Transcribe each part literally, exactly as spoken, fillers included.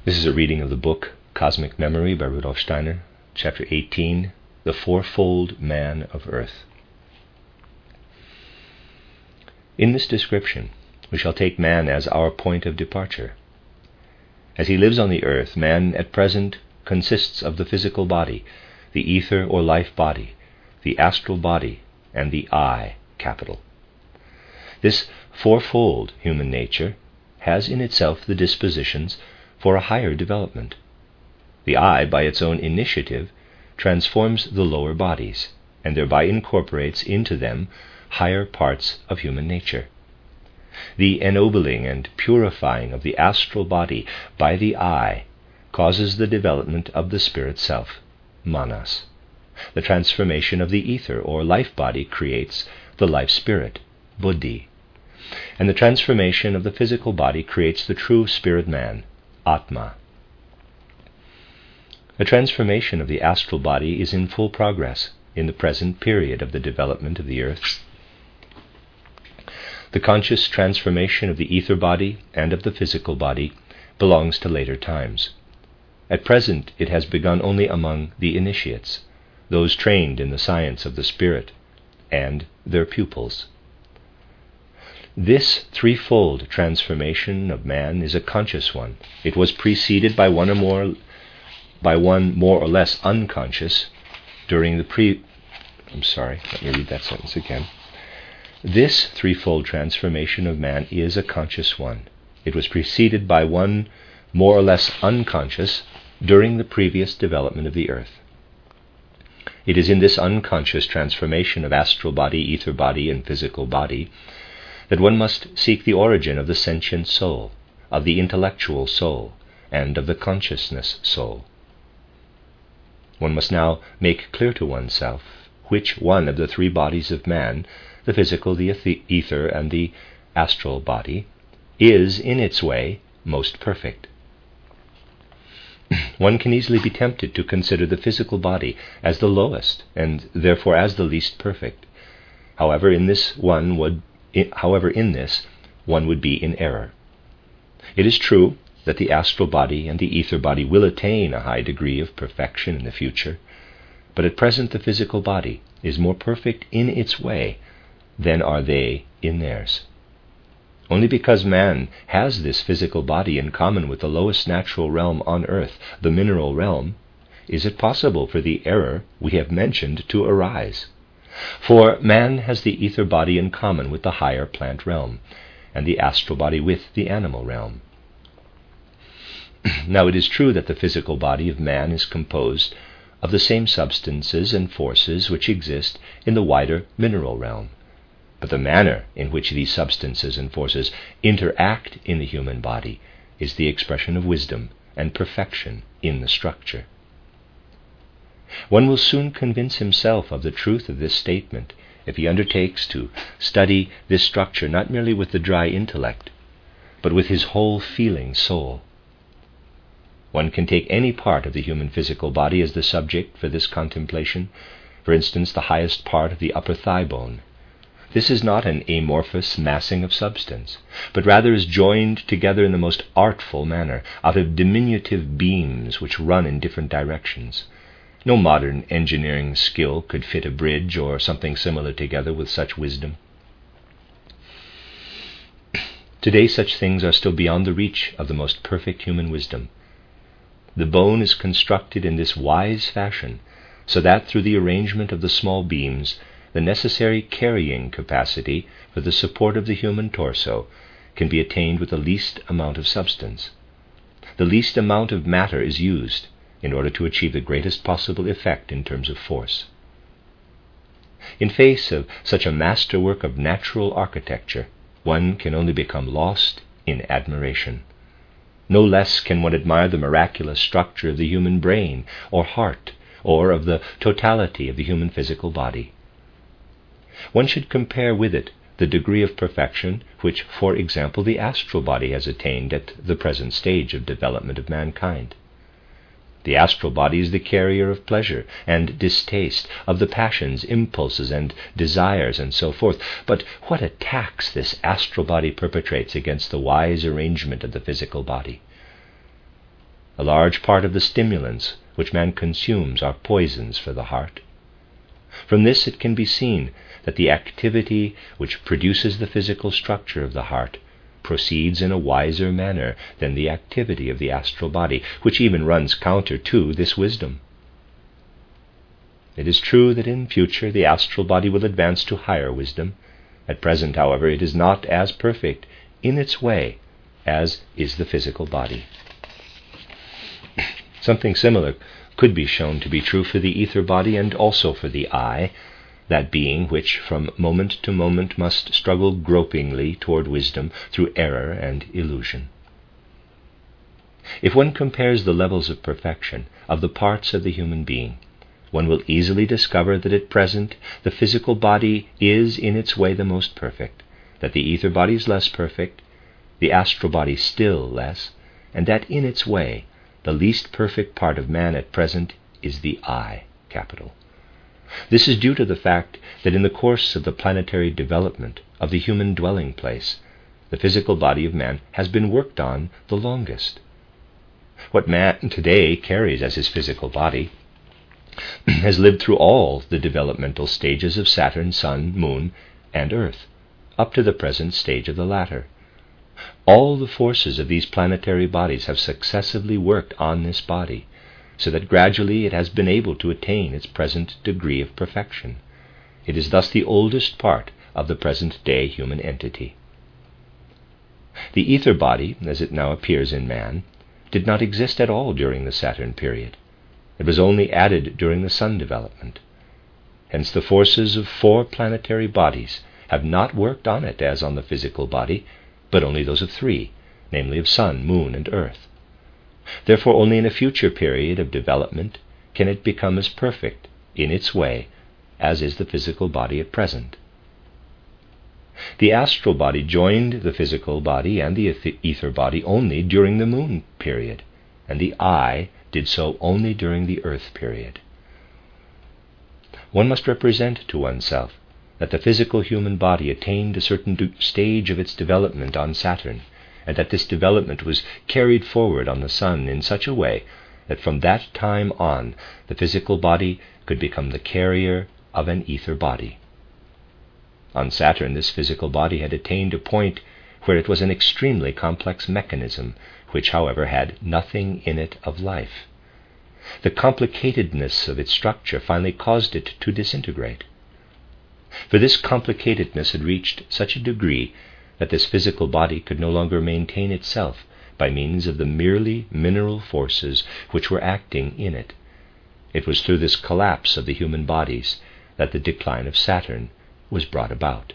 This is a reading of the book Cosmic Memory by Rudolf Steiner, Chapter eighteen, The Fourfold Man of Earth. In this description, we shall take man as our point of departure. As he lives on the earth, man at present consists of the physical body, the ether or life body, the astral body, and the I, capital. This fourfold human nature has in itself the dispositions for a higher development. The I, by its own initiative, transforms the lower bodies, and thereby incorporates into them higher parts of human nature. The ennobling and purifying of the astral body by the I causes the development of the spirit self, manas. The transformation of the ether or life body creates the life spirit, buddhi. And the transformation of the physical body creates the true spirit man, Atma. The transformation of the astral body is in full progress in the present period of the development of the earth. The conscious transformation of the ether body and of the physical body belongs to later times. At present it has begun only among the initiates, those trained in the science of the spirit, and their pupils. This threefold transformation of man is a conscious one. It was preceded by one or more, by one more or less unconscious during the pre. I'm sorry. Let me read that sentence again. This threefold transformation of man is a conscious one. It was preceded by one more or less unconscious during the previous development of the earth. It is in this unconscious transformation of astral body, ether body, and physical body that one must seek the origin of the sentient soul, of the intellectual soul, and of the consciousness soul. One must now make clear to oneself which one of the three bodies of man, the physical, the ether, and the astral body, is in its way most perfect. One can easily be tempted to consider the physical body as the lowest, and therefore as the least perfect. However, in this one would However, in this, one would be in error. It is true that the astral body and the ether body will attain a high degree of perfection in the future, but at present the physical body is more perfect in its way than are they in theirs. Only because man has this physical body in common with the lowest natural realm on earth, the mineral realm, is it possible for the error we have mentioned to arise. For man has the ether body in common with the higher plant realm, and the astral body with the animal realm. Now it is true that the physical body of man is composed of the same substances and forces which exist in the wider mineral realm, but the manner in which these substances and forces interact in the human body is the expression of wisdom and perfection in the structure. One will soon convince himself of the truth of this statement if he undertakes to study this structure not merely with the dry intellect, but with his whole feeling soul. One can take any part of the human physical body as the subject for this contemplation, for instance, the highest part of the upper thigh bone. This is not an amorphous massing of substance, but rather is joined together in the most artful manner out of diminutive beams which run in different directions. No modern engineering skill could fit a bridge or something similar together with such wisdom. Today such things are still beyond the reach of the most perfect human wisdom. The bone is constructed in this wise fashion, so that through the arrangement of the small beams, the necessary carrying capacity for the support of the human torso can be attained with the least amount of substance. The least amount of matter is used in order to achieve the greatest possible effect in terms of force. In face of such a masterwork of natural architecture, one can only become lost in admiration. No less can one admire the miraculous structure of the human brain or heart, or of the totality of the human physical body. One should compare with it the degree of perfection which, for example, the astral body has attained at the present stage of development of mankind. The astral body is the carrier of pleasure and distaste, of the passions, impulses, and desires, and so forth. But what attacks this astral body perpetrates against the wise arrangement of the physical body? A large part of the stimulants which man consumes are poisons for the heart. From this it can be seen that the activity which produces the physical structure of the heart proceeds in a wiser manner than the activity of the astral body, which even runs counter to this wisdom. It is true that in future the astral body will advance to higher wisdom. At present, however, it is not as perfect in its way as is the physical body. Something similar could be shown to be true for the ether body and also for the I, that being which from moment to moment must struggle gropingly toward wisdom through error and illusion. If one compares the levels of perfection of the parts of the human being, one will easily discover that at present the physical body is in its way the most perfect, that the ether body is less perfect, the astral body still less, and that in its way the least perfect part of man at present is the I, capital. This is due to the fact that in the course of the planetary development of the human dwelling place, the physical body of man has been worked on the longest. What man today carries as his physical body has lived through all the developmental stages of Saturn, Sun, Moon, and Earth, up to the present stage of the latter. All the forces of these planetary bodies have successively worked on this body, so that gradually it has been able to attain its present degree of perfection. It is thus the oldest part of the present-day human entity. The ether body, as it now appears in man, did not exist at all during the Saturn period. It was only added during the Sun development. Hence the forces of four planetary bodies have not worked on it as on the physical body, but only those of three, namely of Sun, Moon, and Earth. Therefore only in a future period of development can it become as perfect in its way as is the physical body at present. The astral body joined the physical body and the ether body only during the Moon period, and the I did so only during the Earth period. One must represent to oneself that the physical human body attained a certain do- stage of its development on Saturn, and that this development was carried forward on the Sun in such a way that from that time on the physical body could become the carrier of an ether body. On Saturn, this physical body had attained a point where it was an extremely complex mechanism, which, however, had nothing in it of life. The complicatedness of its structure finally caused it to disintegrate. For this complicatedness had reached such a degree that this physical body could no longer maintain itself by means of the merely mineral forces which were acting in it. It was through this collapse of the human bodies that the decline of Saturn was brought about.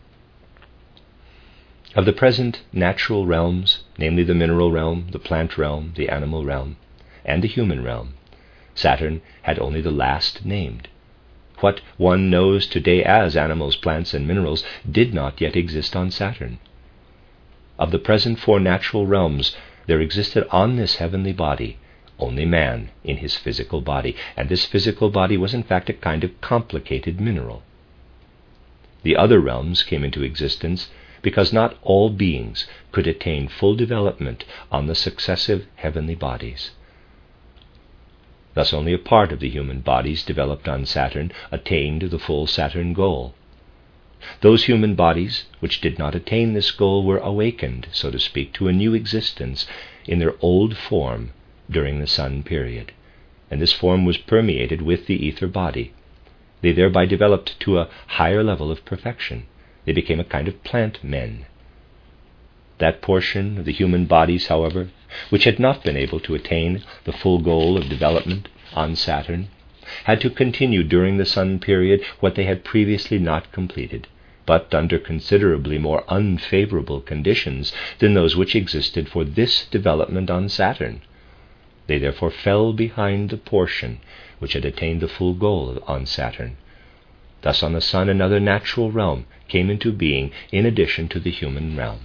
Of the present natural realms, namely the mineral realm, the plant realm, the animal realm, and the human realm, Saturn had only the last named. What one knows today as animals, plants, and minerals did not yet exist on Saturn. Of the present four natural realms, there existed on this heavenly body only man in his physical body, and this physical body was in fact a kind of complicated mineral. The other realms came into existence because not all beings could attain full development on the successive heavenly bodies. Thus only a part of the human bodies developed on Saturn attained the full Saturn goal. Those human bodies which did not attain this goal were awakened, so to speak, to a new existence in their old form during the Sun period, and this form was permeated with the ether body. They thereby developed to a higher level of perfection. They became a kind of plant men. That portion of the human bodies, however, which had not been able to attain the full goal of development on Saturn, had to continue during the Sun period what they had previously not completed, but under considerably more unfavorable conditions than those which existed for this development on Saturn. They therefore fell behind the portion which had attained the full goal on Saturn. Thus on the Sun another natural realm came into being in addition to the human realm.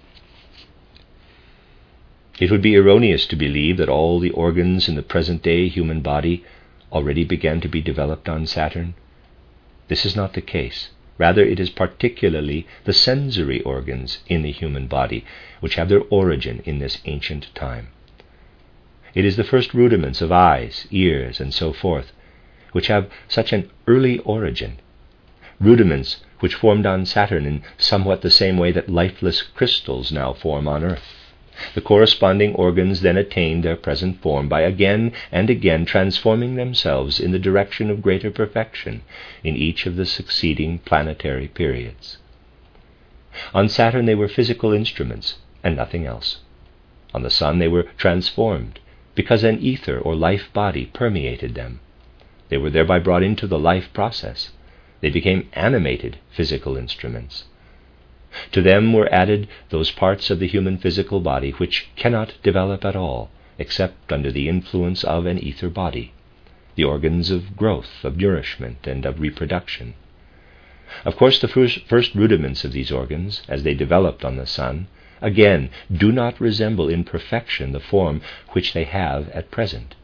It would be erroneous to believe that all the organs in the present-day human body already began to be developed on Saturn. This is not the case. Rather, it is particularly the sensory organs in the human body which have their origin in this ancient time. It is the first rudiments of eyes, ears, and so forth, which have such an early origin, rudiments which formed on Saturn in somewhat the same way that lifeless crystals now form on Earth. The corresponding organs then attain their present form by again and again transforming themselves in the direction of greater perfection in each of the succeeding planetary periods. On Saturn they were physical instruments and nothing else. On the Sun they were transformed because an ether or life body permeated them. They were thereby brought into the life process. They became animated physical instruments. To them were added those parts of the human physical body which cannot develop at all except under the influence of an ether body, the organs of growth, of nourishment, and of reproduction. Of course, the first, first rudiments of these organs, as they developed on the Sun, again do not resemble in perfection the form which they have at present.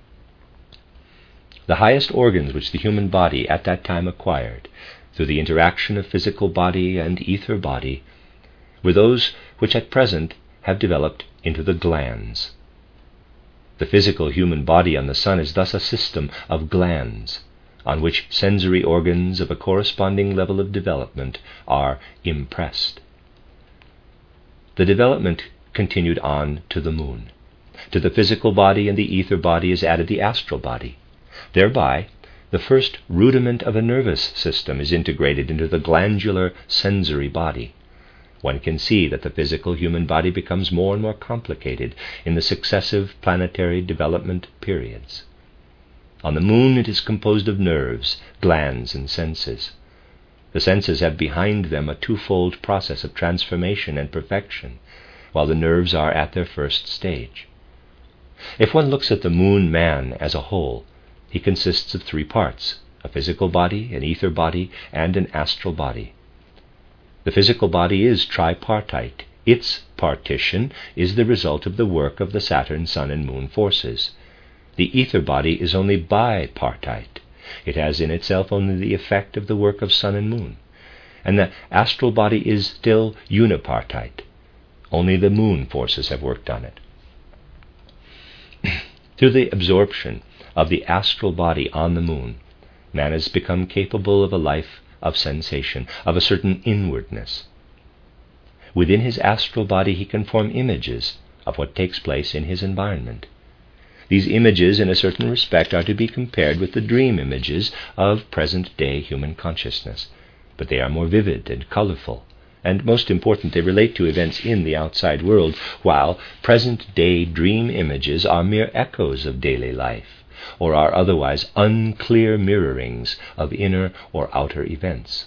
The highest organs which the human body at that time acquired, through the interaction of physical body and ether body, were those which at present have developed into the glands. The physical human body on the Sun is thus a system of glands, on which sensory organs of a corresponding level of development are impressed. The development continued on to the Moon. To the physical body and the ether body is added the astral body. Thereby, the first rudiment of a nervous system is integrated into the glandular sensory body. One can see that the physical human body becomes more and more complicated in the successive planetary development periods. On the Moon it is composed of nerves, glands, and senses. The senses have behind them a twofold process of transformation and perfection, while the nerves are at their first stage. If one looks at the Moon man as a whole, he consists of three parts: a physical body, an ether body, and an astral body. The physical body is tripartite. Its partition is the result of the work of the Saturn, Sun, and Moon forces. The ether body is only bipartite. It has in itself only the effect of the work of Sun and Moon. And the astral body is still unipartite. Only the Moon forces have worked on it. Through the absorption of the astral body on the Moon, man has become capable of a life of sensation, of a certain inwardness. Within his astral body he can form images of what takes place in his environment. These images, in a certain respect, are to be compared with the dream images of present-day human consciousness, but they are more vivid and colorful, and most important, they relate to events in the outside world, while present-day dream images are mere echoes of daily life, or are otherwise unclear mirrorings of inner or outer events.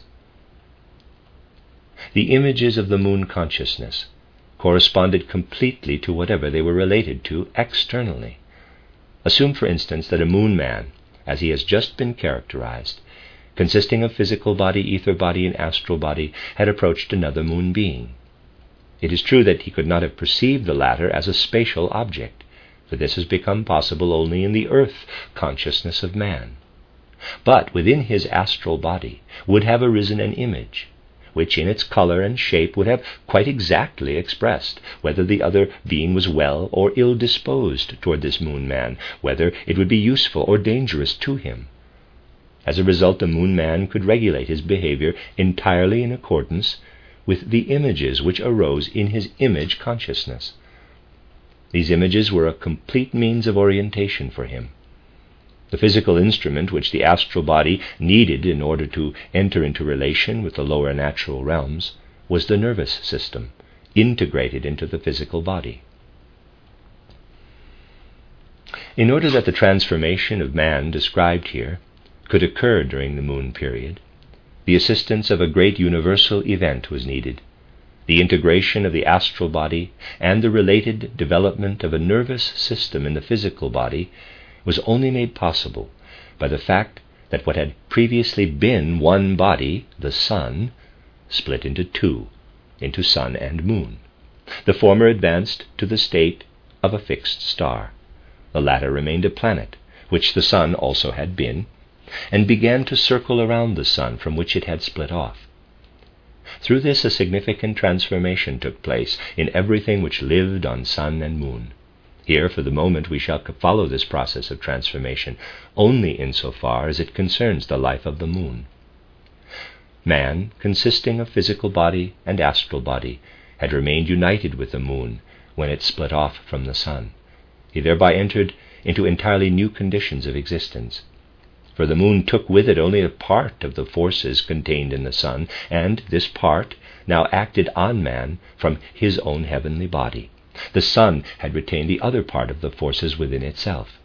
The images of the Moon consciousness corresponded completely to whatever they were related to externally. Assume, for instance, that a Moon man, as he has just been characterized, consisting of physical body, ether body, and astral body, had approached another Moon being. It is true that he could not have perceived the latter as a spatial object, for this has become possible only in the earth consciousness of man. But within his astral body would have arisen an image, which in its color and shape would have quite exactly expressed whether the other being was well or ill-disposed toward this Moon man, whether it would be useful or dangerous to him. As a result, the Moon man could regulate his behavior entirely in accordance with the images which arose in his image consciousness. These images were a complete means of orientation for him. The physical instrument which the astral body needed in order to enter into relation with the lower natural realms was the nervous system, integrated into the physical body. In order that the transformation of man described here could occur during the Moon period, the assistance of a great universal event was needed. The integration of the astral body and the related development of a nervous system in the physical body was only made possible by the fact that what had previously been one body, the Sun, split into two, into Sun and Moon. The former advanced to the state of a fixed star. The latter remained a planet, which the Sun also had been, and began to circle around the Sun from which it had split off. Through this a significant transformation took place in everything which lived on Sun and Moon. Here, for the moment, we shall follow this process of transformation only insofar as it concerns the life of the moon. Man, consisting of physical body and astral body, had remained united with the moon when it split off from the sun. He thereby entered into entirely new conditions of existence. For the moon took with it only a part of the forces contained in the sun, and this part now acted on man from his own heavenly body. The sun had retained the other part of the forces within itself.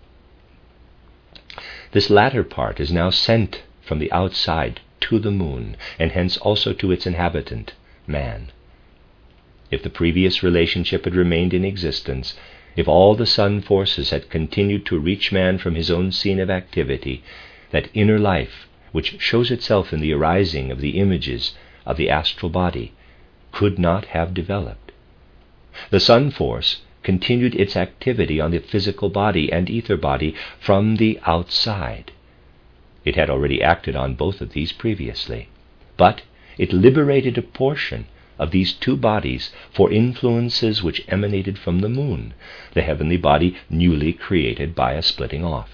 This latter part is now sent from the outside to the moon, and hence also to its inhabitant, man. If the previous relationship had remained in existence, if all the sun forces had continued to reach man from his own scene of activity, that inner life, which shows itself in the arising of the images of the astral body, could not have developed. The sun force continued its activity on the physical body and ether body from the outside. It had already acted on both of these previously, but it liberated a portion of these two bodies for influences which emanated from the moon, the heavenly body newly created by a splitting off.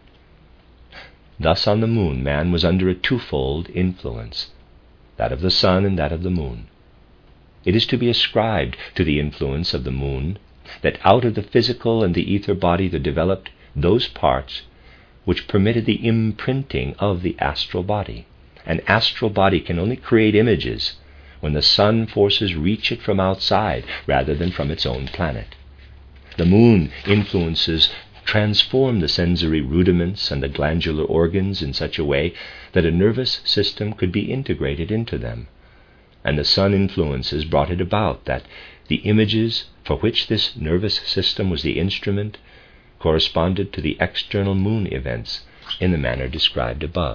Thus on the moon man was under a twofold influence, that of the sun and that of the moon. It is to be ascribed to the influence of the moon that out of the physical and the ether body there developed those parts which permitted the imprinting of the astral body. An astral body can only create images when the sun forces reach it from outside rather than from its own planet. The moon influences transform the sensory rudiments and the glandular organs in such a way that a nervous system could be integrated into them, and the sun influences brought it about that the images for which this nervous system was the instrument corresponded to the external moon events in the manner described above.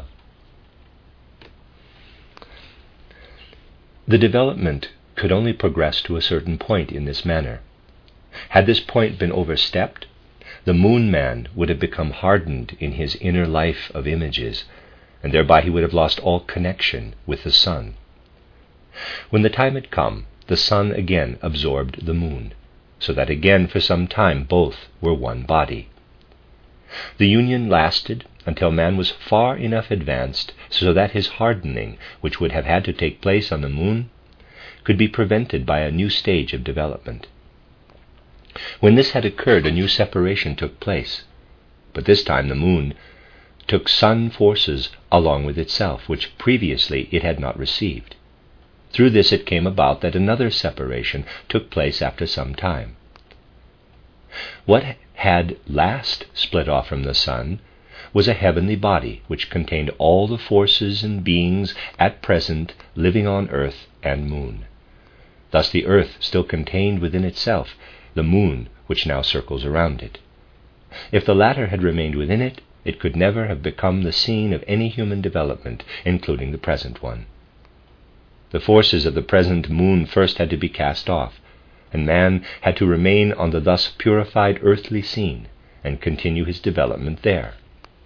The development could only progress to a certain point in this manner. Had this point been overstepped, the moon man would have become hardened in his inner life of images, and thereby he would have lost all connection with the sun. When the time had come, the sun again absorbed the moon, so that again for some time both were one body. The union lasted until man was far enough advanced so that his hardening, which would have had to take place on the moon, could be prevented by a new stage of development. When this had occurred, a new separation took place, but this time the moon took sun forces along with itself, which previously it had not received. Through this it came about that another separation took place after some time. What had last split off from the sun was a heavenly body which contained all the forces and beings at present living on earth and moon. Thus the earth still contained within itself the moon which now circles around it. If the latter had remained within it, it could never have become the scene of any human development, including the present one. The forces of the present moon first had to be cast off, and man had to remain on the thus purified earthly scene and continue his development there.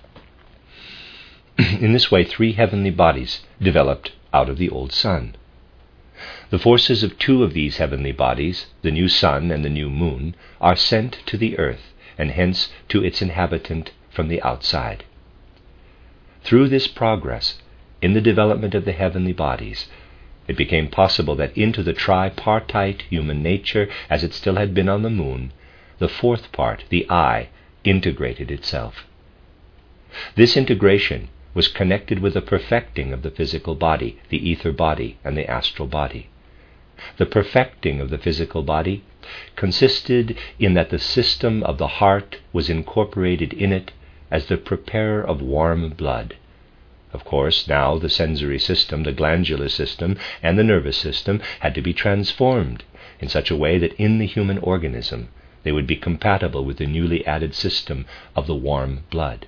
In this way, three heavenly bodies developed out of the old sun. The forces of two of these heavenly bodies, the new sun and the new moon, are sent to the earth, and hence to its inhabitant from the outside. Through this progress in the development of the heavenly bodies, it became possible that into the tripartite human nature, as it still had been on the moon, the fourth part, the I, integrated itself. This integration was connected with the perfecting of the physical body, the ether body, and the astral body. The perfecting of the physical body consisted in that the system of the heart was incorporated in it as the preparer of warm blood. Of course, now the sensory system, the glandular system, and the nervous system had to be transformed in such a way that in the human organism they would be compatible with the newly added system of the warm blood.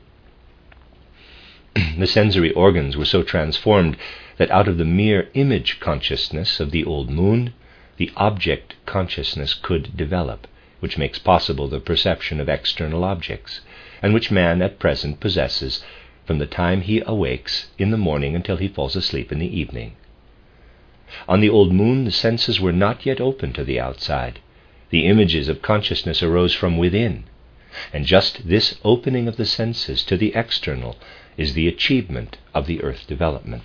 The sensory organs were so transformed that out of the mere image consciousness of the old moon, the object consciousness could develop, which makes possible the perception of external objects, and which man at present possesses from the time he awakes in the morning until he falls asleep in the evening. On the old moon, the senses were not yet open to the outside, The images of consciousness arose from within, and just this opening of the senses to the external is the achievement of the earth development.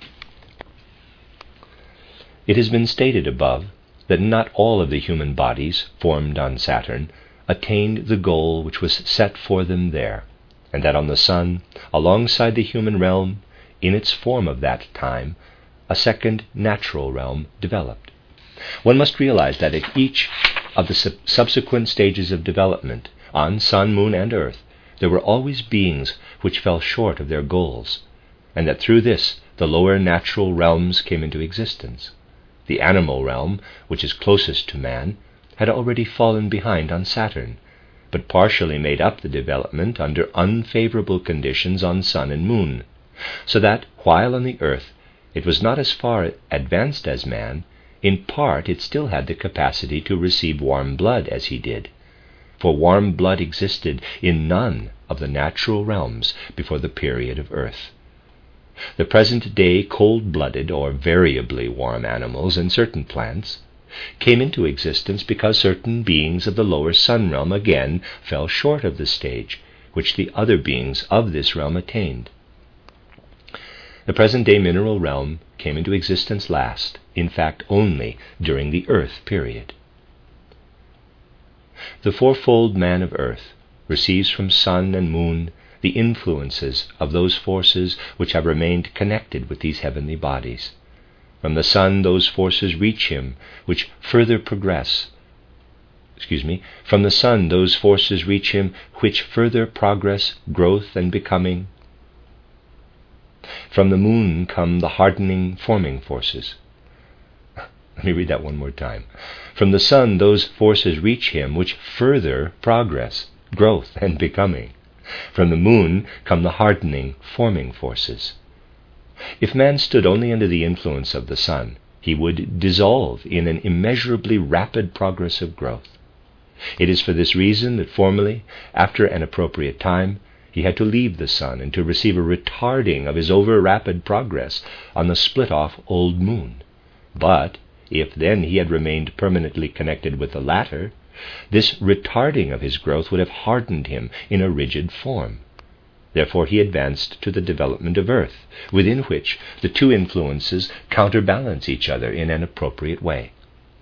It has been stated above that not all of the human bodies formed on Saturn attained the goal which was set for them there, and that on the Sun, alongside the human realm, in its form of that time, a second natural realm developed. One must realize that at each of the sub- subsequent stages of development, on Sun, Moon, and Earth, there were always beings which fell short of their goals, and that through this the lower natural realms came into existence. The animal realm, which is closest to man, had already fallen behind on Saturn, but partially made up the development under unfavorable conditions on Sun and Moon, so that, while on the Earth it was not as far advanced as man, in part it still had the capacity to receive warm blood as he did, for warm blood existed in none of the natural realms before the period of Earth. The present-day cold-blooded or variably warm animals and certain plants came into existence because certain beings of the lower sun realm again fell short of the stage which the other beings of this realm attained. The present-day mineral realm came into existence last, in fact only during the Earth period. The fourfold man of Earth receives from Sun and Moon the influences of those forces which have remained connected with these heavenly bodies. From the Sun those forces reach him which further progress. Excuse me, from the Sun those forces reach him which further progress, growth, and becoming. From the Moon come the hardening, forming forces. Let me read that one more time. From the Sun those forces reach him which further progress, growth, and becoming. From the Moon come the hardening, forming forces. If man stood only under the influence of the Sun, he would dissolve in an immeasurably rapid progress of growth. It is for this reason that formerly, after an appropriate time, he had to leave the Sun and to receive a retarding of his over-rapid progress on the split-off old Moon. But if then he had remained permanently connected with the latter, this retarding of his growth would have hardened him in a rigid form. Therefore he advanced to the development of Earth, within which the two influences counterbalance each other in an appropriate way.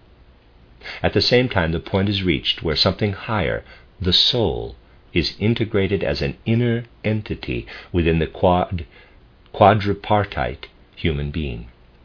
At the same time, the point is reached where something higher, the soul, is integrated as an inner entity within the quad, quadripartite human being.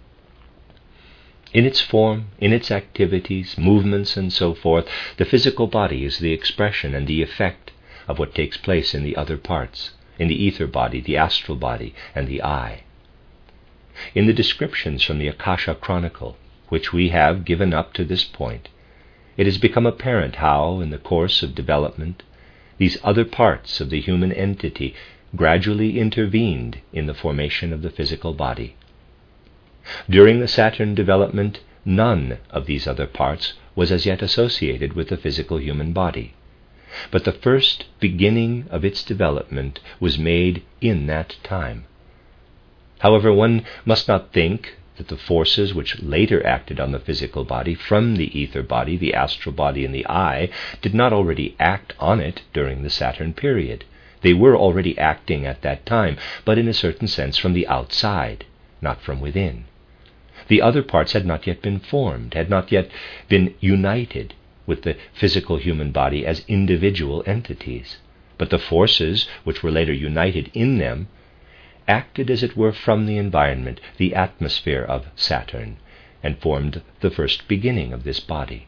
In its form, in its activities, movements, and so forth, the physical body is the expression and the effect of what takes place in the other parts, in the ether body, the astral body, and the eye. In the descriptions from the Akasha Chronicle, which we have given up to this point, it has become apparent how, in the course of development, these other parts of the human entity gradually intervened in the formation of the physical body. During the Saturn development, none of these other parts was as yet associated with the physical human body, but the first beginning of its development was made in that time. However, one must not think that the forces which later acted on the physical body from the ether body, the astral body, and the eye did not already act on it during the Saturn period. They were already acting at that time, but in a certain sense from the outside, not from within. The other parts had not yet been formed, had not yet been united with the physical human body as individual entities, but the forces which were later united in them acted as it were from the environment, the atmosphere of Saturn, and formed the first beginning of this body.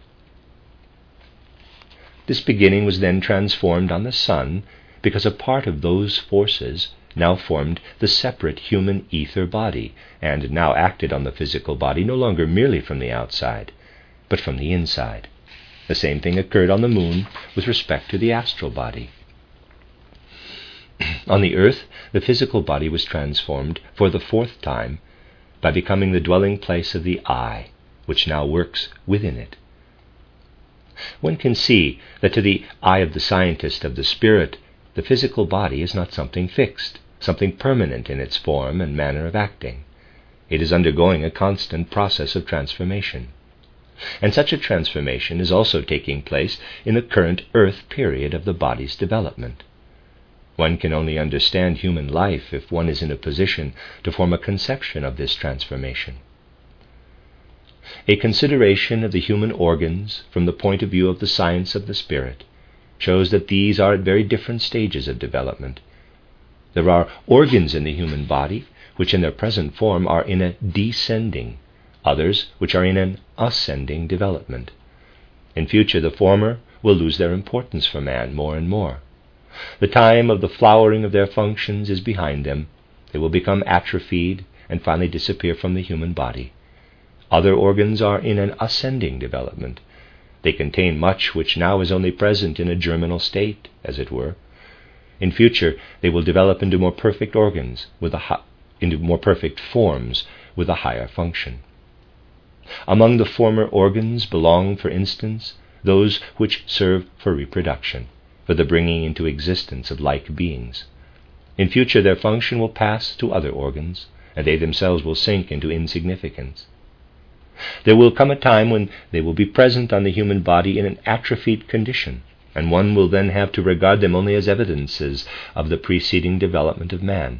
This beginning was then transformed on the Sun because a part of those forces now formed the separate human ether body, and now acted on the physical body no longer merely from the outside, but from the inside. The same thing occurred on the Moon with respect to the astral body. On the Earth, the physical body was transformed for the fourth time by becoming the dwelling place of the I, which now works within it. One can see that to the eye of the scientist of the spirit, the physical body is not something fixed, something permanent in its form and manner of acting. It is undergoing a constant process of transformation. And such a transformation is also taking place in the current earth period of the body's development. One can only understand human life if one is in a position to form a conception of this transformation. A consideration of the human organs from the point of view of the science of the spirit shows that these are at very different stages of development. There are organs in the human body which in their present form are in a descending, others which are in an ascending development. In future, the former will lose their importance for man more and more. The time of the flowering of their functions is behind them. They will become atrophied and finally disappear from the human body. Other organs are in an ascending development. They contain much which now is only present in a germinal state, as it were. In future, they will develop into more perfect organs, with a hi- into more perfect forms with a higher function. Among the former organs belong, for instance, those which serve for reproduction, for the bringing into existence of like beings. In future, their function will pass to other organs, and they themselves will sink into insignificance. There will come a time when they will be present on the human body in an atrophied condition, and one will then have to regard them only as evidences of the preceding development of man.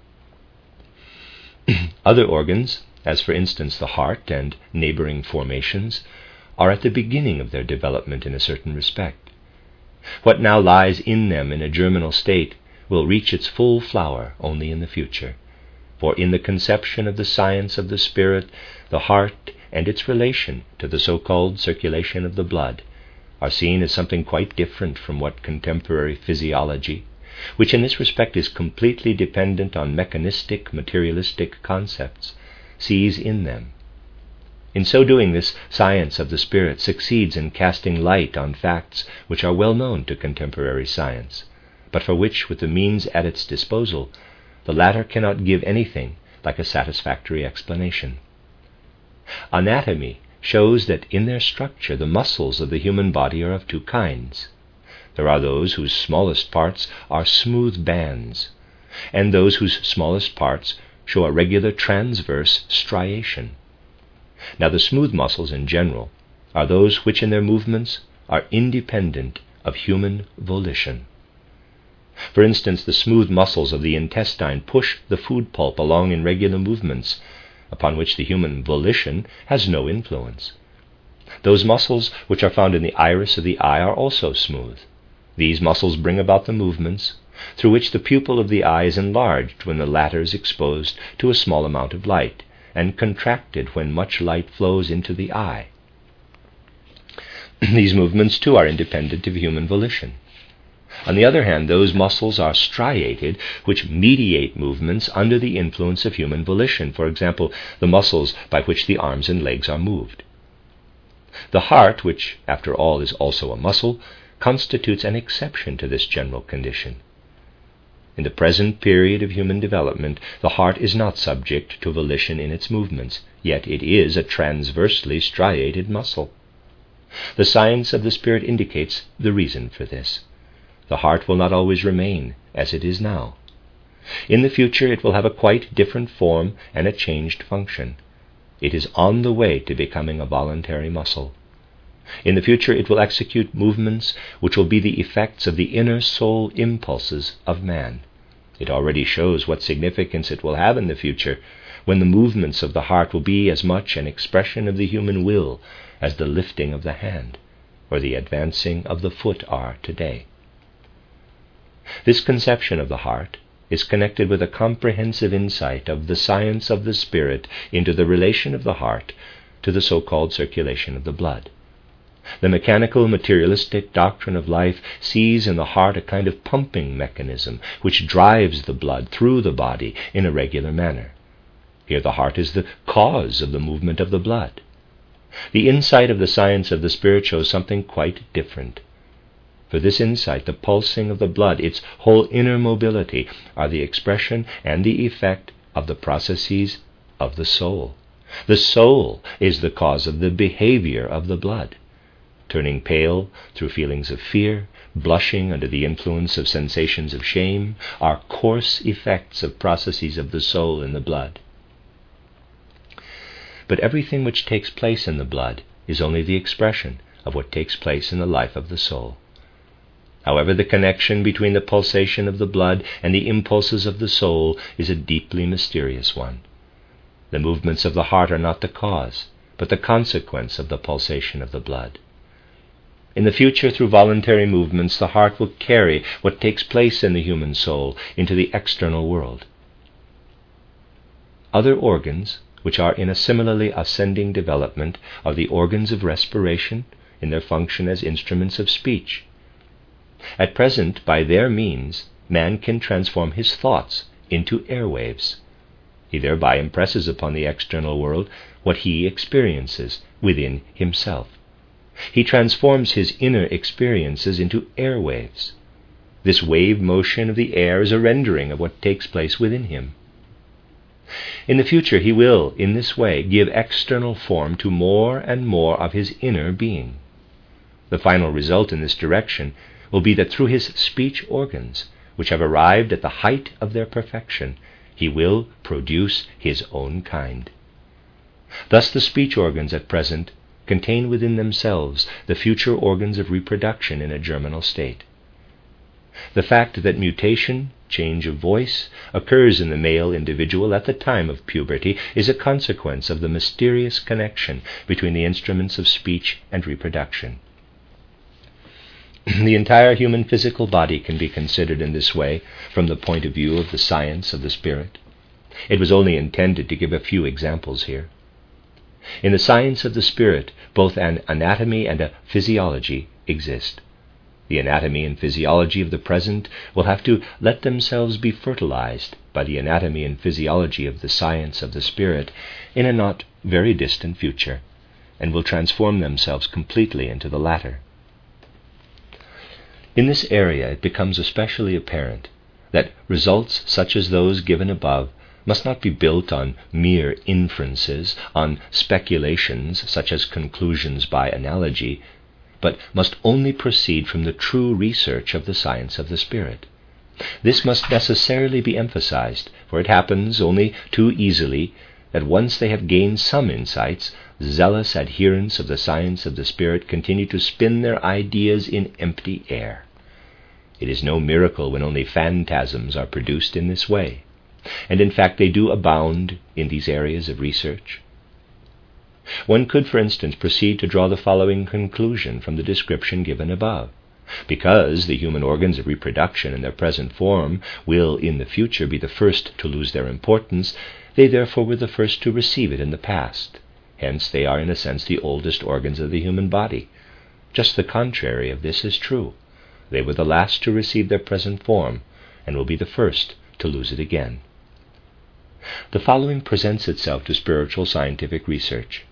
Other organs, as for instance the heart and neighboring formations, are at the beginning of their development in a certain respect. What now lies in them in a germinal state will reach its full flower only in the future, for in the conception of the science of the spirit, the heart and its relation to the so-called circulation of the blood are seen as something quite different from what contemporary physiology, which in this respect is completely dependent on mechanistic, materialistic concepts, sees in them. In so doing, this science of the spirit succeeds in casting light on facts which are well known to contemporary science, but for which, with the means at its disposal, the latter cannot give anything like a satisfactory explanation. Anatomy shows that in their structure the muscles of the human body are of two kinds. There are those whose smallest parts are smooth bands, and those whose smallest parts show a regular transverse striation. Now the smooth muscles in general are those which in their movements are independent of human volition. For instance, the smooth muscles of the intestine push the food pulp along in regular movements, upon which the human volition has no influence. Those muscles which are found in the iris of the eye are also smooth. These muscles bring about the movements through which the pupil of the eye is enlarged when the latter is exposed to a small amount of light, and contracted when much light flows into the eye. These movements, too, are independent of human volition. On the other hand, those muscles are striated which mediate movements under the influence of human volition, for example, the muscles by which the arms and legs are moved. The heart, which, after all, is also a muscle, constitutes an exception to this general condition. In the present period of human development, the heart is not subject to volition in its movements, yet it is a transversely striated muscle. The science of the spirit indicates the reason for this. The heart will not always remain as it is now. In the future it will have a quite different form and a changed function. It is on the way to becoming a voluntary muscle. In the future it will execute movements which will be the effects of the inner soul impulses of man. It already shows what significance it will have in the future, when the movements of the heart will be as much an expression of the human will as the lifting of the hand or the advancing of the foot are today. This conception of the heart is connected with a comprehensive insight of the science of the spirit into the relation of the heart to the so-called circulation of the blood. The mechanical, materialistic doctrine of life sees in the heart a kind of pumping mechanism which drives the blood through the body in a regular manner. Here the heart is the cause of the movement of the blood. The insight of the science of the spirit shows something quite different. For this insight, the pulsing of the blood, its whole inner mobility, are the expression and the effect of the processes of the soul. The soul is the cause of the behavior of the blood. Turning pale through feelings of fear, blushing under the influence of sensations of shame, are coarse effects of processes of the soul in the blood. But everything which takes place in the blood is only the expression of what takes place in the life of the soul. However, the connection between the pulsation of the blood and the impulses of the soul is a deeply mysterious one. The movements of the heart are not the cause, but the consequence of the pulsation of the blood. In the future, through voluntary movements, the heart will carry what takes place in the human soul into the external world. Other organs, which are in a similarly ascending development, are the organs of respiration in their function as instruments of speech. At present, by their means, man can transform his thoughts into airwaves. He thereby impresses upon the external world what he experiences within himself. He transforms his inner experiences into airwaves. This wave motion of the air is a rendering of what takes place within him. In the future, he will, in this way, give external form to more and more of his inner being. The final result in this direction will be that through his speech organs, which have arrived at the height of their perfection, he will produce his own kind. Thus the speech organs at present contain within themselves the future organs of reproduction in a germinal state. The fact that mutation, change of voice, occurs in the male individual at the time of puberty is a consequence of the mysterious connection between the instruments of speech and reproduction. The entire human physical body can be considered in this way from the point of view of the science of the spirit. It was only intended to give a few examples here. In the science of the spirit, both an anatomy and a physiology exist. The anatomy and physiology of the present will have to let themselves be fertilized by the anatomy and physiology of the science of the spirit in a not very distant future, and will transform themselves completely into the latter. In this area it becomes especially apparent that results such as those given above must not be built on mere inferences, on speculations such as conclusions by analogy, but must only proceed from the true research of the science of the spirit. This must necessarily be emphasized, for it happens only too easily that once they have gained some insights, zealous adherents of the science of the spirit continue to spin their ideas in empty air. It is no miracle when only phantasms are produced in this way, and in fact they do abound in these areas of research. One could, for instance, proceed to draw the following conclusion from the description given above. Because the human organs of reproduction in their present form will in the future be the first to lose their importance, they therefore were the first to receive it in the past. Hence they are in a sense the oldest organs of the human body. Just the contrary of this is true. They were the last to receive their present form, and will be the first to lose it again. The following presents itself to spiritual scientific research.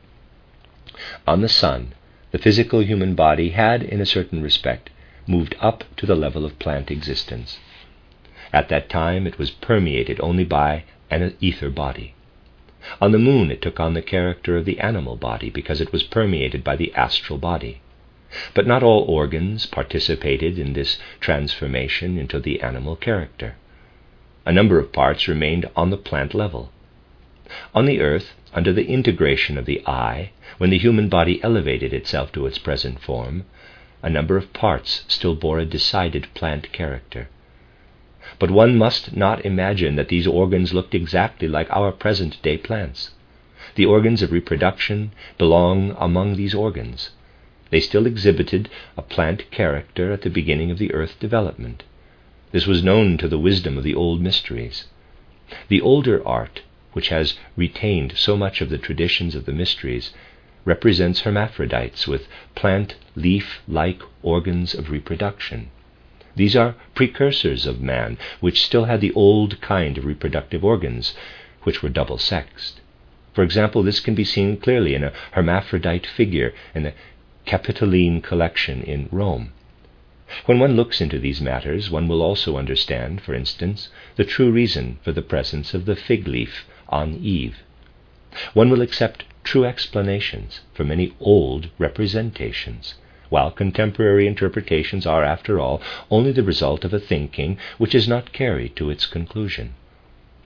On the sun, the physical human body had, in a certain respect, moved up to the level of plant existence. At that time it was permeated only by an ether body. On the moon it took on the character of the animal body because it was permeated by the astral body. But not all organs participated in this transformation into the animal character. A number of parts remained on the plant level. On the earth, under the integration of the eye, when the human body elevated itself to its present form, a number of parts still bore a decided plant character. But one must not imagine that these organs looked exactly like our present-day plants. The organs of reproduction belong among these organs. They still exhibited a plant character at the beginning of the earth development. This was known to the wisdom of the old mysteries. The older art, which has retained so much of the traditions of the mysteries, represents hermaphrodites with plant leaf-like organs of reproduction. These are precursors of man, which still had the old kind of reproductive organs, which were double-sexed. For example, this can be seen clearly in a hermaphrodite figure in the Capitoline collection in Rome. When one looks into these matters, one will also understand, for instance, the true reason for the presence of the fig leaf on Eve. One will accept true explanations for many old representations, while contemporary interpretations are, after all, only the result of a thinking which is not carried to its conclusion.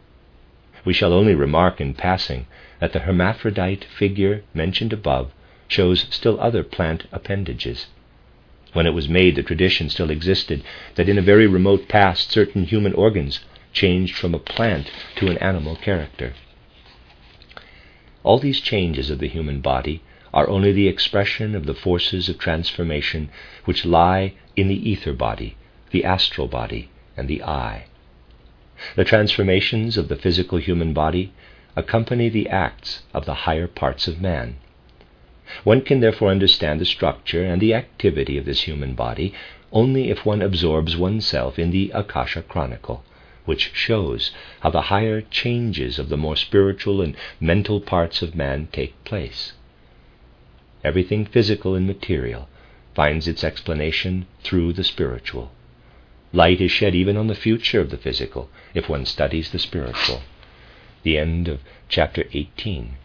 We shall only remark in passing that the hermaphrodite figure mentioned above shows still other plant appendages. When it was made, the tradition still existed that in a very remote past certain human organs changed from a plant to an animal character. All these changes of the human body are only the expression of the forces of transformation which lie in the ether body, the astral body, and the eye. The transformations of the physical human body accompany the acts of the higher parts of man. One can therefore understand the structure and the activity of this human body only if one absorbs oneself in the Akasha Chronicle, which shows how the higher changes of the more spiritual and mental parts of man take place. Everything physical and material finds its explanation through the spiritual. Light is shed even on the future of the physical if one studies the spiritual. The end of chapter eighteen.